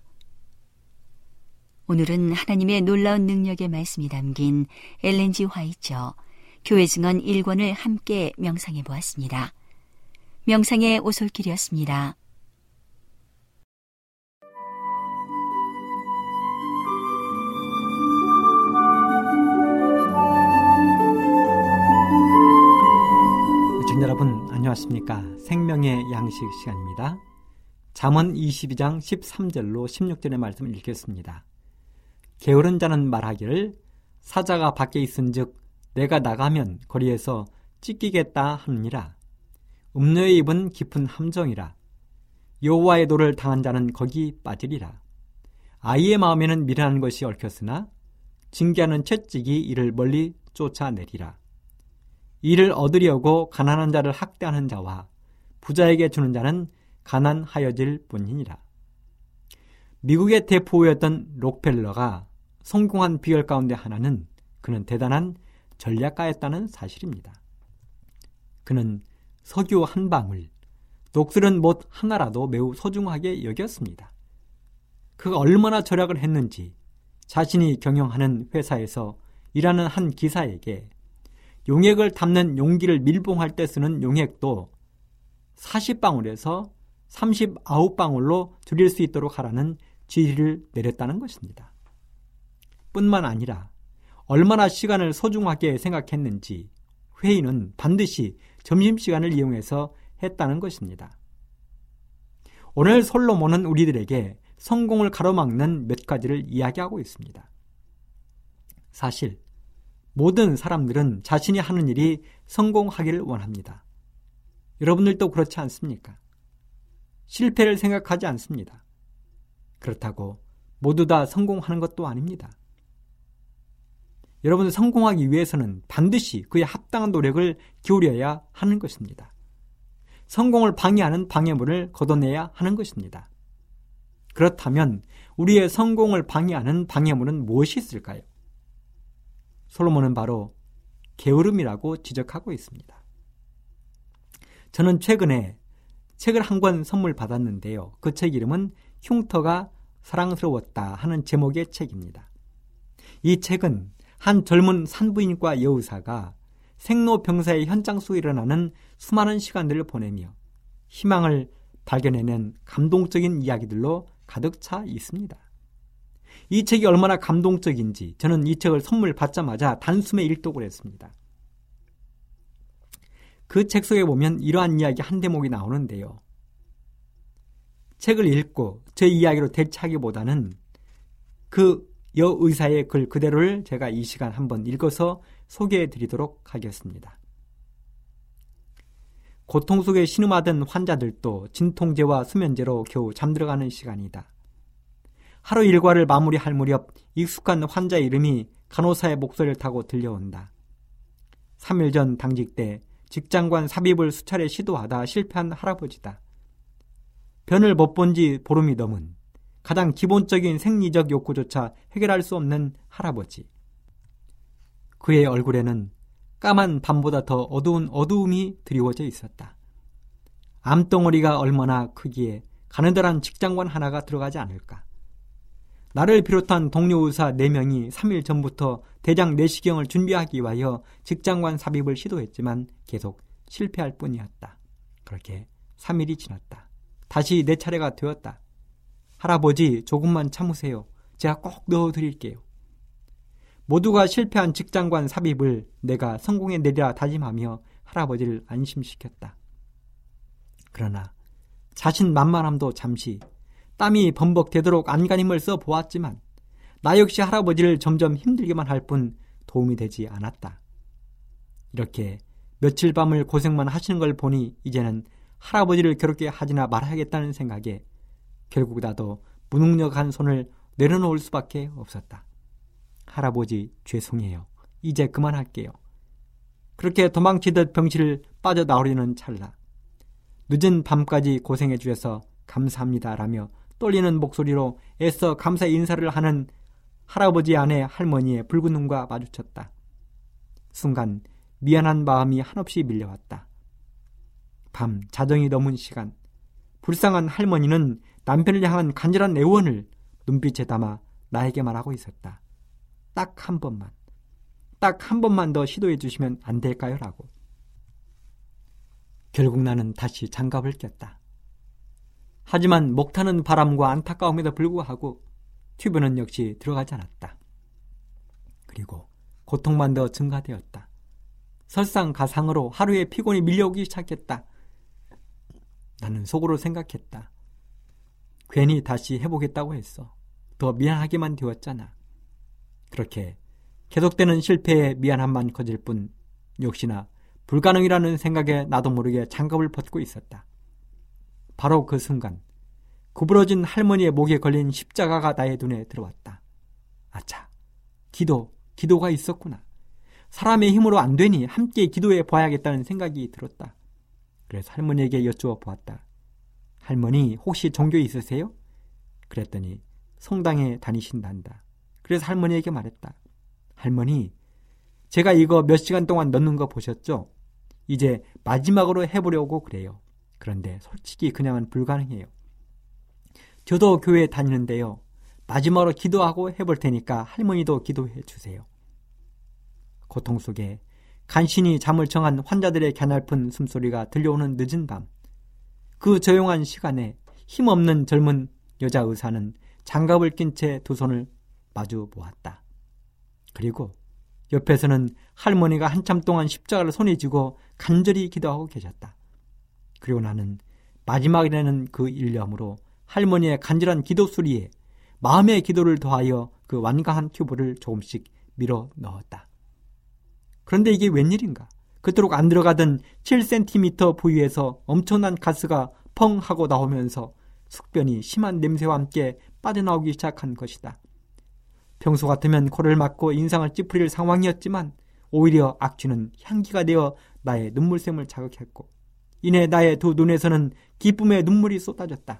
S3: 오늘은 하나님의 놀라운 능력의 말씀이 담긴 엘렌 지 화이처 교회 증언 일 권을 함께 명상해 보았습니다. 명상의 오솔길이었습니다.
S4: 시청자 여러분 안녕하십니까? 생명의 양식 시간입니다. 잠언 이십이 장 십삼 절로 십육 절의 말씀을 읽겠습니다. 게으른 자는 말하기를 사자가 밖에 있은즉 내가 나가면 거리에서 찢기겠다 하느니라. 음료의 입은 깊은 함정이라. 여호와의 도를 당한 자는 거기 빠지리라. 아이의 마음에는 미련한 것이 얽혔으나 징계하는 채찍이 이를 멀리 쫓아내리라. 이를 얻으려고 가난한 자를 학대하는 자와 부자에게 주는 자는 가난하여질 뿐이니라. 미국의 대포였던 록펠러가 성공한 비결 가운데 하나는 그는 대단한 전략가였다는 사실입니다. 그는 석유 한 방울, 녹슬은 못 하나라도 매우 소중하게 여겼습니다. 그가 얼마나 절약을 했는지 자신이 경영하는 회사에서 일하는 한 기사에게 용액을 담는 용기를 밀봉할 때 쓰는 용액도 사십 방울에서 삼십구 방울로 줄일 수 있도록 하라는 지시를 내렸다는 것입니다. 뿐만 아니라 얼마나 시간을 소중하게 생각했는지 회의는 반드시 점심시간을 이용해서 했다는 것입니다. 오늘 솔로몬은 우리들에게 성공을 가로막는 몇 가지를 이야기하고 있습니다. 사실 모든 사람들은 자신이 하는 일이 성공하기를 원합니다. 여러분들도 그렇지 않습니까? 실패를 생각하지 않습니다. 그렇다고 모두 다 성공하는 것도 아닙니다. 여러분 성공하기 위해서는 반드시 그에 합당한 노력을 기울여야 하는 것입니다. 성공을 방해하는 방해물을 걷어내야 하는 것입니다. 그렇다면 우리의 성공을 방해하는 방해물은 무엇이 있을까요? 솔로몬은 바로 게으름이라고 지적하고 있습니다. 저는 최근에 책을 한 권 선물 받았는데요. 그 책 이름은 흉터가 사랑스러웠다 하는 제목의 책입니다. 이 책은 한 젊은 산부인과 여의사가 생로병사의 현장 속에 일어나는 수많은 시간들을 보내며 희망을 발견해낸 감동적인 이야기들로 가득 차 있습니다. 이 책이 얼마나 감동적인지 저는 이 책을 선물 받자마자 단숨에 일독을 했습니다. 그 책 속에 보면 이러한 이야기 한 대목이 나오는데요. 책을 읽고 제 이야기로 대체하기보다는 그 여의사의 글 그대로를 제가 이 시간 한번 읽어서 소개해 드리도록 하겠습니다. 고통 속에 신음하던 환자들도 진통제와 수면제로 겨우 잠들어가는 시간이다. 하루 일과를 마무리할 무렵 익숙한 환자의 이름이 간호사의 목소리를 타고 들려온다. 삼 일 전 당직 때 직장관 삽입을 수차례 시도하다 실패한 할아버지다. 변을 못 본 지 보름이 넘은 가장 기본적인 생리적 욕구조차 해결할 수 없는 할아버지. 그의 얼굴에는 까만 밤보다 더 어두운 어두움이 드리워져 있었다. 암덩어리가 얼마나 크기에 가느다란 직장관 하나가 들어가지 않을까. 나를 비롯한 동료 의사 네 명이 삼 일 전부터 대장 내시경을 준비하기 위하여 직장관 삽입을 시도했지만 계속 실패할 뿐이었다. 그렇게 삼 일이 지났다. 다시 내 차례가 되었다. 할아버지 조금만 참으세요. 제가 꼭 넣어드릴게요. 모두가 실패한 직장관 삽입을 내가 성공해내리라 다짐하며 할아버지를 안심시켰다. 그러나 자신만만함도 잠시 땀이 범벅되도록 안간힘을 써보았지만 나 역시 할아버지를 점점 힘들게만 할 뿐 도움이 되지 않았다. 이렇게 며칠 밤을 고생만 하시는 걸 보니 이제는 할아버지를 괴롭게 하지나 말아야겠다는 생각에 결국 나도 무능력한 손을 내려놓을 수밖에 없었다. 할아버지 죄송해요. 이제 그만할게요. 그렇게 도망치듯 병실을 빠져나오려는 찰나 늦은 밤까지 고생해 주셔서 감사합니다 라며 떨리는 목소리로 애써 감사 인사를 하는 할아버지 아내 할머니의 붉은 눈과 마주쳤다. 순간 미안한 마음이 한없이 밀려왔다. 밤 자정이 넘은 시간, 불쌍한 할머니는 남편을 향한 간절한 애원을 눈빛에 담아 나에게 말하고 있었다. 딱 한 번만, 딱 한 번만 더 시도해 주시면 안 될까요? 라고. 결국 나는 다시 장갑을 꼈다. 하지만 목타는 바람과 안타까움에도 불구하고 튜브는 역시 들어가지 않았다. 그리고 고통만 더 증가되었다. 설상가상으로 하루의 피곤이 밀려오기 시작했다. 나는 속으로 생각했다. 괜히 다시 해보겠다고 했어. 더 미안하게만 되었잖아. 그렇게 계속되는 실패에 미안함만 커질 뿐 역시나 불가능이라는 생각에 나도 모르게 장갑을 벗고 있었다. 바로 그 순간 구부러진 할머니의 목에 걸린 십자가가 나의 눈에 들어왔다. 아차, 기도, 기도가 있었구나. 사람의 힘으로 안 되니 함께 기도해 봐야겠다는 생각이 들었다. 그래서 할머니에게 여쭈어 보았다. 할머니, 혹시 종교 있으세요? 그랬더니 성당에 다니신단다. 그래서 할머니에게 말했다. 할머니, 제가 이거 몇 시간 동안 넣는 거 보셨죠? 이제 마지막으로 해보려고 그래요. 그런데 솔직히 그냥은 불가능해요. 저도 교회 다니는데요. 마지막으로 기도하고 해볼 테니까 할머니도 기도해 주세요. 고통 속에 간신히 잠을 청한 환자들의 갸냘픈 숨소리가 들려오는 늦은 밤, 그 조용한 시간에 힘없는 젊은 여자 의사는 장갑을 낀 채 두 손을 마주 보았다. 그리고 옆에서는 할머니가 한참 동안 십자가를 손에 쥐고 간절히 기도하고 계셨다. 그리고 나는 마지막이라는 그 일념으로 할머니의 간절한 기도 소리에 마음의 기도를 더하여 그 완강한 튜브를 조금씩 밀어 넣었다. 그런데 이게 웬일인가? 그토록 안 들어가던 칠 센티미터 부위에서 엄청난 가스가 펑 하고 나오면서 숙변이 심한 냄새와 함께 빠져나오기 시작한 것이다. 평소 같으면 코를 막고 인상을 찌푸릴 상황이었지만 오히려 악취는 향기가 되어 나의 눈물샘을 자극했고 이내 나의 두 눈에서는 기쁨의 눈물이 쏟아졌다.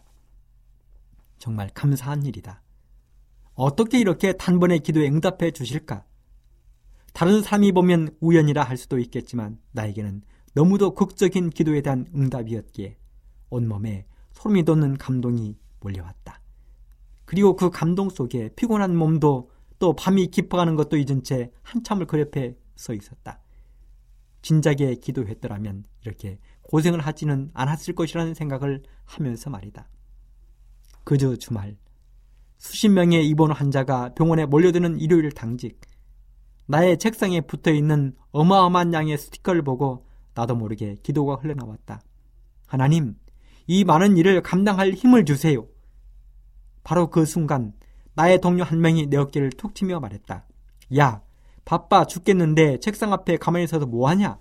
S4: 정말 감사한 일이다. 어떻게 이렇게 단번에 기도에 응답해 주실까? 다른 사람이 보면 우연이라 할 수도 있겠지만 나에게는 너무도 극적인 기도에 대한 응답이었기에 온몸에 소름이 돋는 감동이 몰려왔다. 그리고 그 감동 속에 피곤한 몸도 또 밤이 깊어가는 것도 잊은 채 한참을 그 옆에 서 있었다. 진작에 기도했더라면 이렇게 고생을 하지는 않았을 것이라는 생각을 하면서 말이다. 그저 주말 수십 명의 입원 환자가 병원에 몰려드는 일요일 당직, 나의 책상에 붙어있는 어마어마한 양의 스티커를 보고 나도 모르게 기도가 흘러나왔다. 하나님, 이 많은 일을 감당할 힘을 주세요. 바로 그 순간 나의 동료 한 명이 내 어깨를 툭 치며 말했다. 야, 바빠 죽겠는데 책상 앞에 가만히 서서 뭐하냐?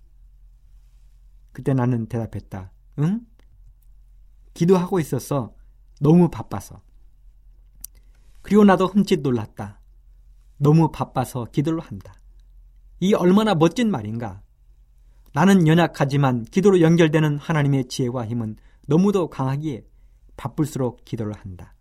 S4: 그때 나는 대답했다. 응? 기도하고 있었어. 너무 바빠서. 그리고 나도 흠칫 놀랐다. 너무 바빠서 기도를 한다. 이 얼마나 멋진 말인가. 나는 연약하지만 기도로 연결되는 하나님의 지혜와 힘은 너무도 강하기에 바쁠수록 기도를 한다.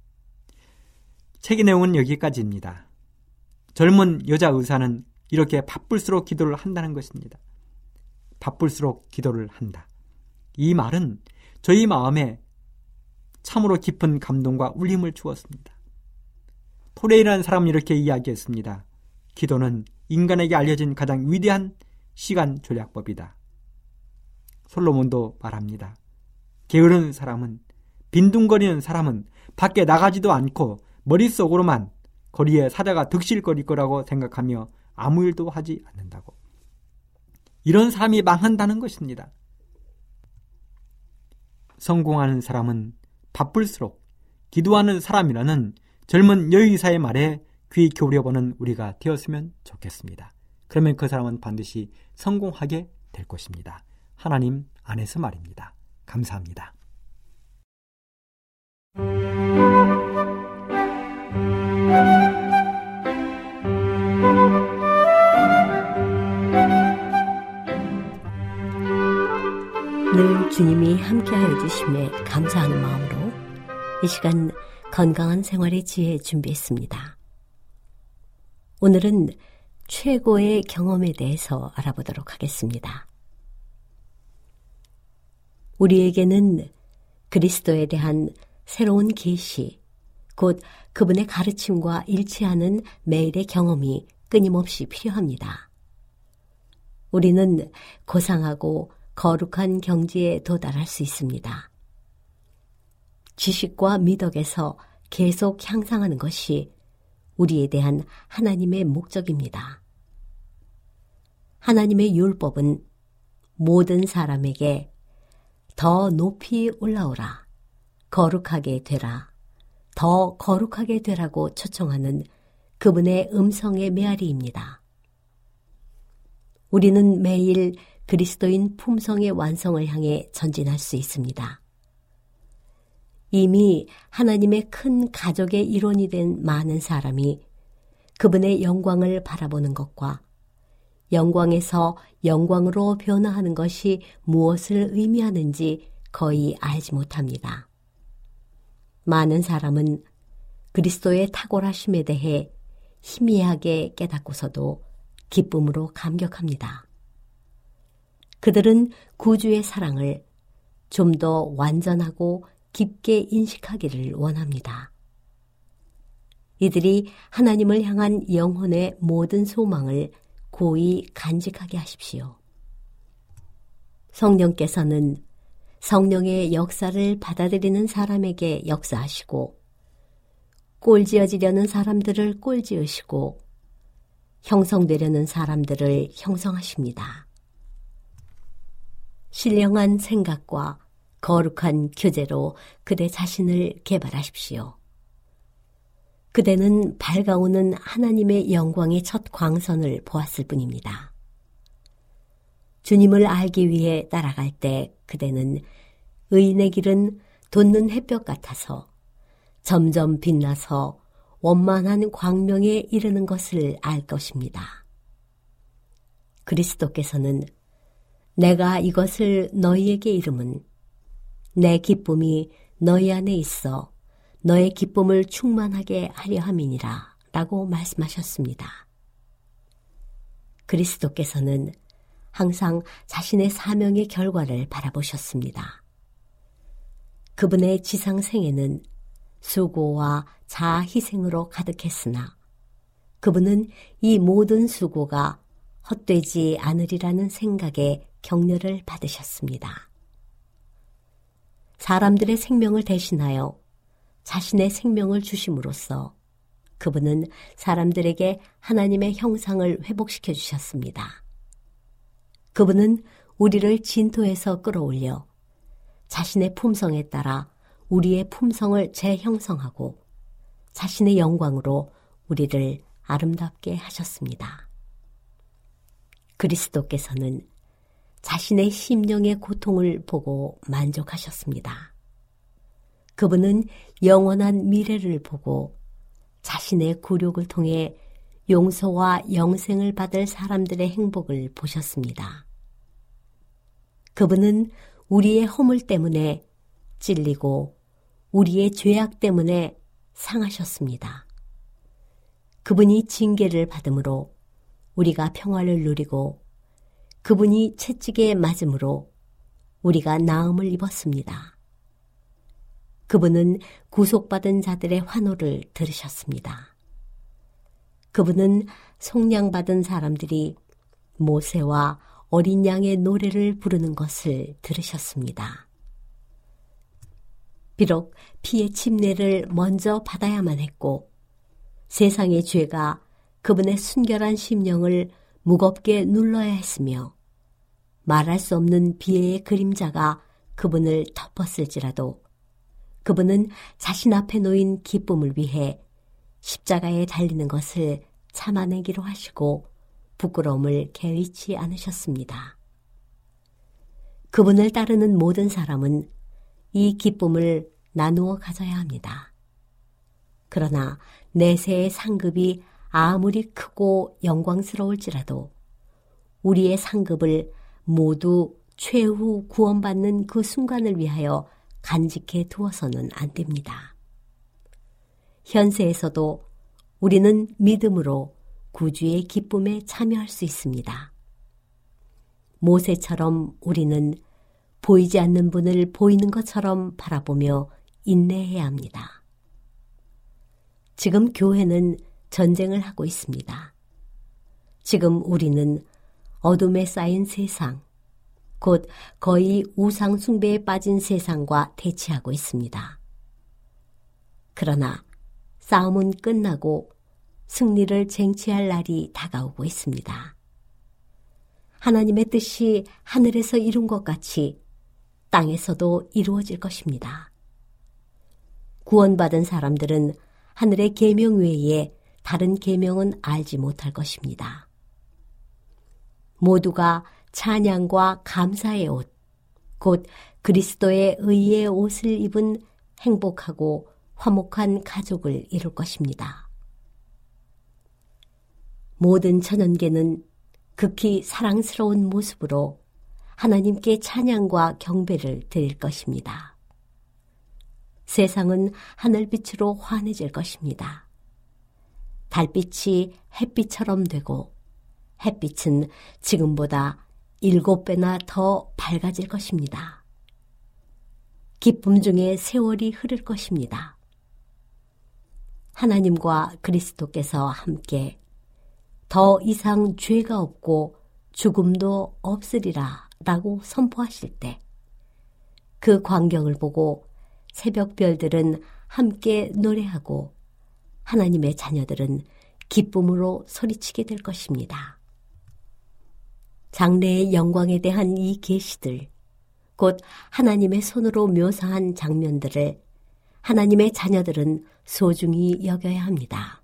S4: 책의 내용은 여기까지입니다. 젊은 여자 의사는 이렇게 바쁠수록 기도를 한다는 것입니다. 바쁠수록 기도를 한다. 이 말은 저희 마음에 참으로 깊은 감동과 울림을 주었습니다. 토레이라는 사람은 이렇게 이야기했습니다. 기도는 인간에게 알려진 가장 위대한 시간 조략법이다. 솔로몬도 말합니다. 게으른 사람은, 빈둥거리는 사람은 밖에 나가지도 않고 머릿속으로만 거리에 사자가 득실거릴 거라고 생각하며 아무 일도 하지 않는다고. 이런 사람이 망한다는 것입니다. 성공하는 사람은 바쁠수록 기도하는 사람이라는 젊은 여의사의 말에 귀 기울여보는 우리가 되었으면 좋겠습니다. 그러면 그 사람은 반드시 성공하게 될 것입니다. 하나님 안에서 말입니다. 감사합니다.
S5: 늘 주님이 함께하여 주심에 감사하는 마음으로 이 시간 건강한 생활의 지혜 준비했습니다. 오늘은 최고의 경험에 대해서 알아보도록 하겠습니다. 우리에게는 그리스도에 대한 새로운 계시, 곧 그분의 가르침과 일치하는 매일의 경험이 끊임없이 필요합니다. 우리는 고상하고 거룩한 경지에 도달할 수 있습니다. 지식과 미덕에서 계속 향상하는 것이 우리에 대한 하나님의 목적입니다. 하나님의 율법은 모든 사람에게 더 높이 올라오라, 거룩하게 되라, 더 거룩하게 되라고 초청하는 그분의 음성의 메아리입니다. 우리는 매일 그리스도인 품성의 완성을 향해 전진할 수 있습니다. 이미 하나님의 큰 가족의 일원이 된 많은 사람이 그분의 영광을 바라보는 것과 영광에서 영광으로 변화하는 것이 무엇을 의미하는지 거의 알지 못합니다. 많은 사람은 그리스도의 탁월하심에 대해 희미하게 깨닫고서도 기쁨으로 감격합니다. 그들은 구주의 사랑을 좀 더 완전하고 깊게 인식하기를 원합니다. 이들이 하나님을 향한 영혼의 모든 소망을 고이 간직하게 하십시오. 성령께서는 성령의 역사를 받아들이는 사람에게 역사하시고 꼴지어지려는 사람들을 꼴지으시고 형성되려는 사람들을 형성하십니다. 신령한 생각과 거룩한 교제로 그대 자신을 개발하십시오. 그대는 밝아오는 하나님의 영광의 첫 광선을 보았을 뿐입니다. 주님을 알기 위해 따라갈 때 그대는 의인의 길은 돋는 햇볕 같아서 점점 빛나서 원만한 광명에 이르는 것을 알 것입니다. 그리스도께서는 내가 이것을 너희에게 이름은 내 기쁨이 너희 안에 있어 너의 기쁨을 충만하게 하려 함이니라 라고 말씀하셨습니다. 그리스도께서는 항상 자신의 사명의 결과를 바라보셨습니다. 그분의 지상생애는 수고와 자아 희생으로 가득했으나 그분은 이 모든 수고가 헛되지 않으리라는 생각에 격려를 받으셨습니다. 사람들의 생명을 대신하여 자신의 생명을 주심으로써 그분은 사람들에게 하나님의 형상을 회복시켜 주셨습니다. 그분은 우리를 진토에서 끌어올려 자신의 품성에 따라 우리의 품성을 재형성하고 자신의 영광으로 우리를 아름답게 하셨습니다. 그리스도께서는 자신의 심령의 고통을 보고 만족하셨습니다. 그분은 영원한 미래를 보고 자신의 굴욕을 통해 용서와 영생을 받을 사람들의 행복을 보셨습니다. 그분은 우리의 허물 때문에 찔리고 우리의 죄악 때문에 상하셨습니다. 그분이 징계를 받음으로 우리가 평화를 누리고 그분이 채찍에 맞음으로 우리가 나음을 입었습니다. 그분은 구속받은 자들의 환호를 들으셨습니다. 그분은 속량받은 사람들이 모세와 어린 양의 노래를 부르는 것을 들으셨습니다. 비록 피의 침례를 먼저 받아야만 했고 세상의 죄가 그분의 순결한 심령을 무겁게 눌러야 했으며 말할 수 없는 비애의 그림자가 그분을 덮었을지라도 그분은 자신 앞에 놓인 기쁨을 위해 십자가에 달리는 것을 참아내기로 하시고 부끄러움을 개의치 않으셨습니다. 그분을 따르는 모든 사람은 이 기쁨을 나누어 가져야 합니다. 그러나 내세의 상급이 아무리 크고 영광스러울지라도 우리의 상급을 모두 최후 구원받는 그 순간을 위하여 간직해 두어서는 안 됩니다. 현세에서도 우리는 믿음으로 구주의 기쁨에 참여할 수 있습니다. 모세처럼 우리는 보이지 않는 분을 보이는 것처럼 바라보며 인내해야 합니다. 지금 교회는 전쟁을 하고 있습니다. 지금 우리는 어둠에 쌓인 세상, 곧 거의 우상 숭배에 빠진 세상과 대치하고 있습니다. 그러나 싸움은 끝나고 승리를 쟁취할 날이 다가오고 있습니다. 하나님의 뜻이 하늘에서 이룬 것 같이 땅에서도 이루어질 것입니다. 구원받은 사람들은 하늘의 계명 외에 다른 계명은 알지 못할 것입니다. 모두가 찬양과 감사의 옷, 곧 그리스도의 의의 옷을 입은 행복하고 화목한 가족을 이룰 것입니다. 모든 천연계는 극히 사랑스러운 모습으로 하나님께 찬양과 경배를 드릴 것입니다. 세상은 하늘빛으로 환해질 것입니다. 달빛이 햇빛처럼 되고 햇빛은 지금보다 일곱 배나 더 밝아질 것입니다. 기쁨 중에 세월이 흐를 것입니다. 하나님과 그리스도께서 함께 더 이상 죄가 없고 죽음도 없으리라 라고 선포하실 때 그 광경을 보고 새벽별들은 함께 노래하고 하나님의 자녀들은 기쁨으로 소리치게 될 것입니다. 장래의 영광에 대한 이 계시들, 곧 하나님의 손으로 묘사한 장면들을 하나님의 자녀들은 소중히 여겨야 합니다.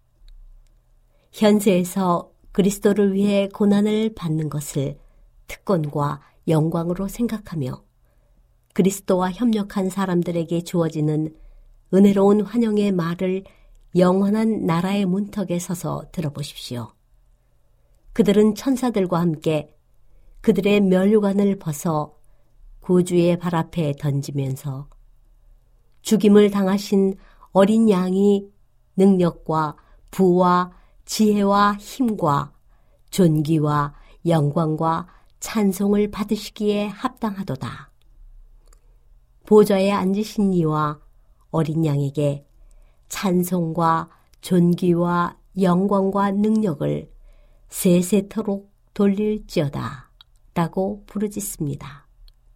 S5: 현세에서 그리스도를 위해 고난을 받는 것을 특권과 영광으로 생각하며 그리스도와 협력한 사람들에게 주어지는 은혜로운 환영의 말을 영원한 나라의 문턱에 서서 들어보십시오. 그들은 천사들과 함께 그들의 면류관을 벗어 구주의 발 앞에 던지면서 죽임을 당하신 어린 양이 능력과 부와 지혜와 힘과 존귀와 영광과 찬송을 받으시기에 합당하도다. 보좌에 앉으신 이와 어린 양에게 찬송과 존귀와 영광과 능력을 세세토록 돌릴지어다 라고 부르짖습니다.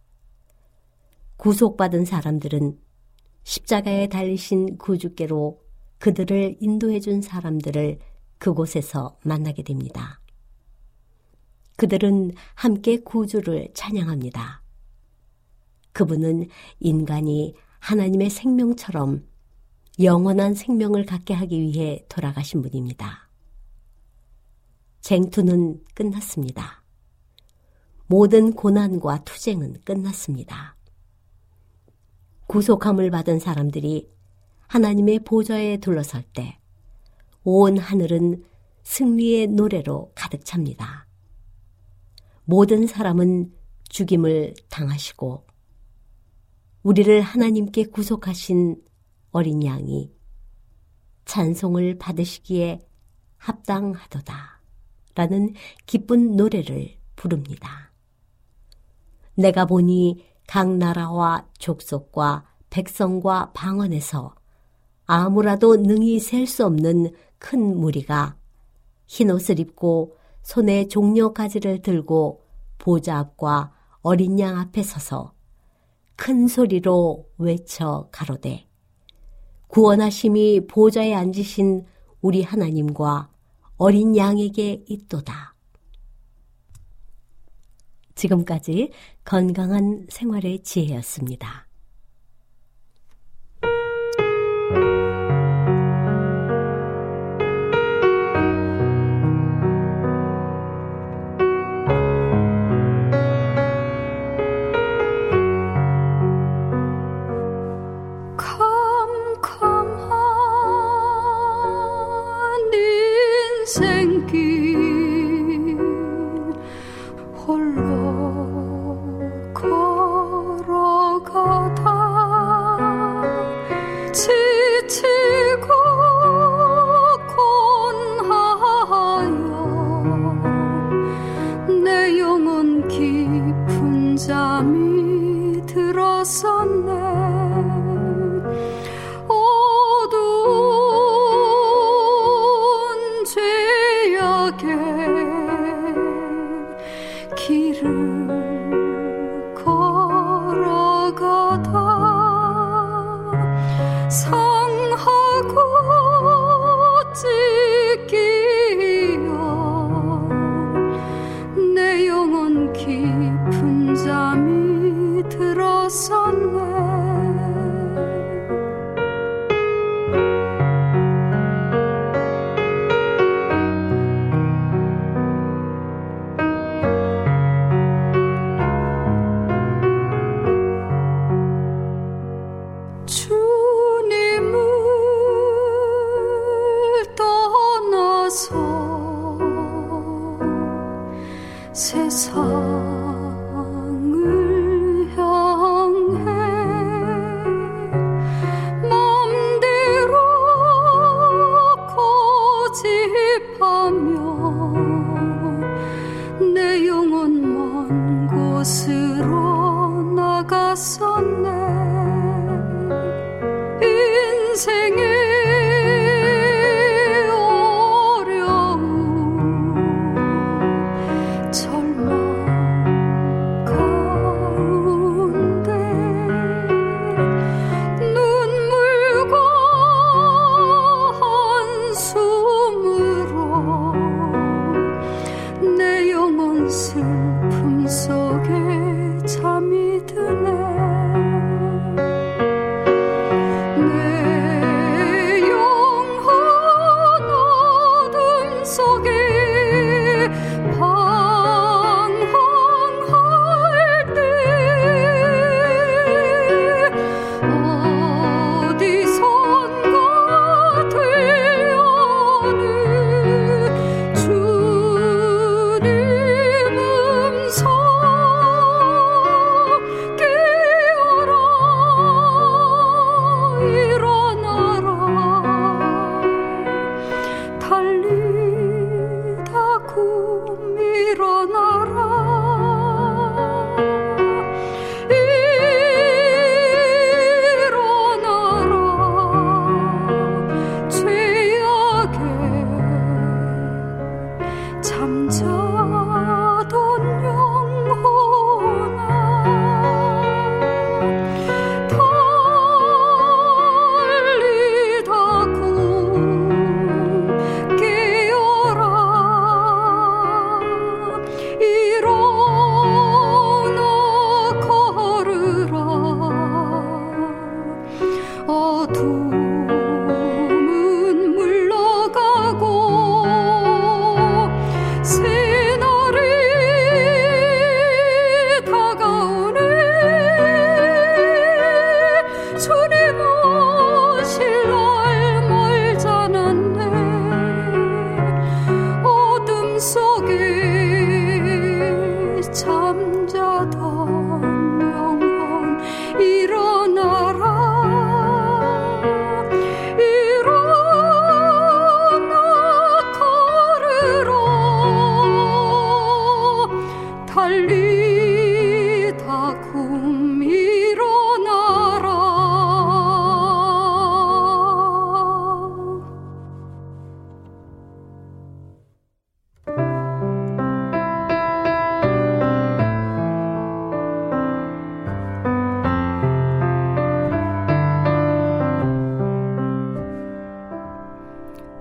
S5: 구속받은 사람들은 십자가에 달리신 구주께로 그들을 인도해 준 사람들을 그곳에서 만나게 됩니다. 그들은 함께 구주를 찬양합니다. 그분은 인간이 하나님의 생명처럼 영원한 생명을 갖게 하기 위해 돌아가신 분입니다. 쟁투는 끝났습니다. 모든 고난과 투쟁은 끝났습니다. 구속함을 받은 사람들이 하나님의 보좌에 둘러설 때 온 하늘은 승리의 노래로 가득 찹니다. 모든 사람은 죽임을 당하시고 우리를 하나님께 구속하신 어린 양이 찬송을 받으시기에 합당하도다 라는 기쁜 노래를 부릅니다. 내가 보니 각 나라와 족속과 백성과 방언에서 아무라도 능히 셀 수 없는 큰 무리가 흰옷을 입고 손에 종려 가지를 들고 보좌 앞과 어린 양 앞에 서서 큰 소리로 외쳐 가로되 구원하심이 보좌에 앉으신 우리 하나님과 어린 양에게 있도다. 지금까지 건강한 생활의 지혜였습니다.
S6: 생길 홀로 걸어가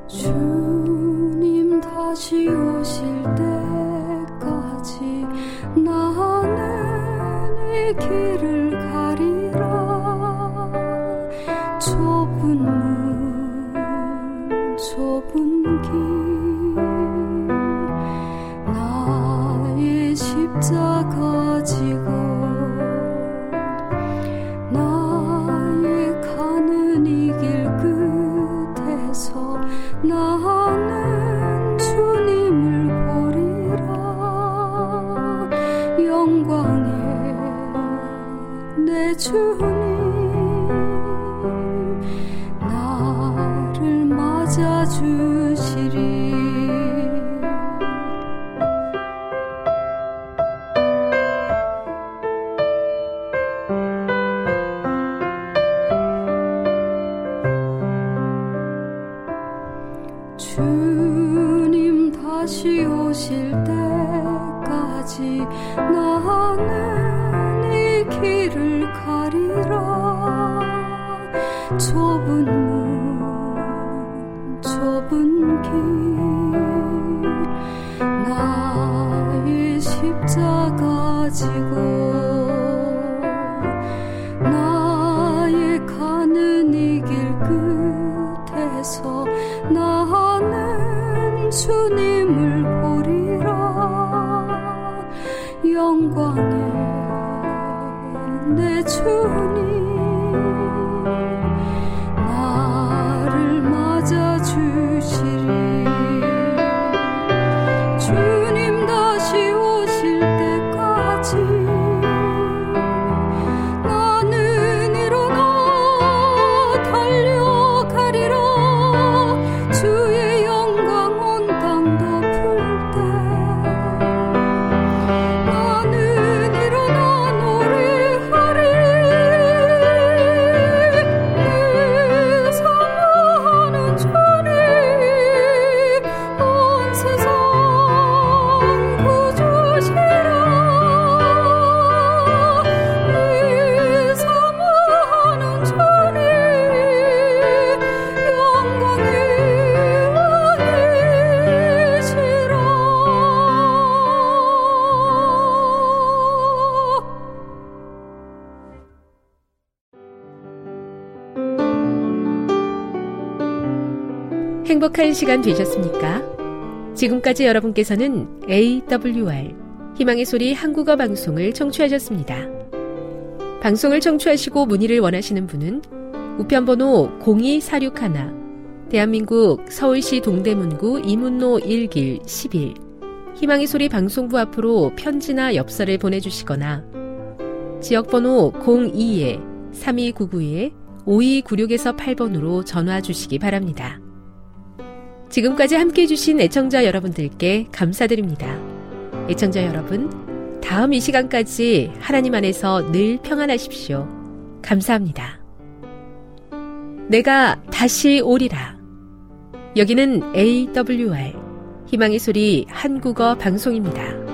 S6: 주님 다시 오실 때까지 나는 이 길을 가리라. 좁은 문 좁은 길 나의 십자가 지고 나의 가는 이 길 끝에서 나는 주님을 보리라. 영광의 내 주님 나를 맞아주시리. 주님 다시 오실 때까지 나는 이 길을 가리라. 좁은 문 좁은 길 나의 십자가 지고 나의 가는 이 길 끝에서 나는 주님을 보리라. 영광의 내 주님 나를 맞아주시리. 주님 다시 오실 때까지 나는 일어나 달려가리라. 주의 영광 온 땅 덮을 때 나는 일어나 노래하리. 내 사랑하는 주님 온 세상 구주시라. 내 사랑하는 주님 영광의 왕이시라.
S1: 행복한 시간 되셨습니까? 지금까지 여러분께서는 에이더블유알 희망의 소리 한국어 방송을 청취하셨습니다. 방송을 청취하시고 문의를 원하시는 분은 우편번호 공이사육일 대한민국 서울시 동대문구 이문로 일 길 십일 희망의 소리 방송부 앞으로 편지나 엽서를 보내주시거나 지역번호 공이 삼이구구 오이구육에서 팔 번으로 전화 주시기 바랍니다. 지금까지 함께해 주신 애청자 여러분들께 감사드립니다. 애청자 여러분, 다음 이 시간까지 하나님 안에서 늘 평안하십시오. 감사합니다. 내가 다시 오리라. 여기는 에이더블유알 희망의 소리 한국어 방송입니다.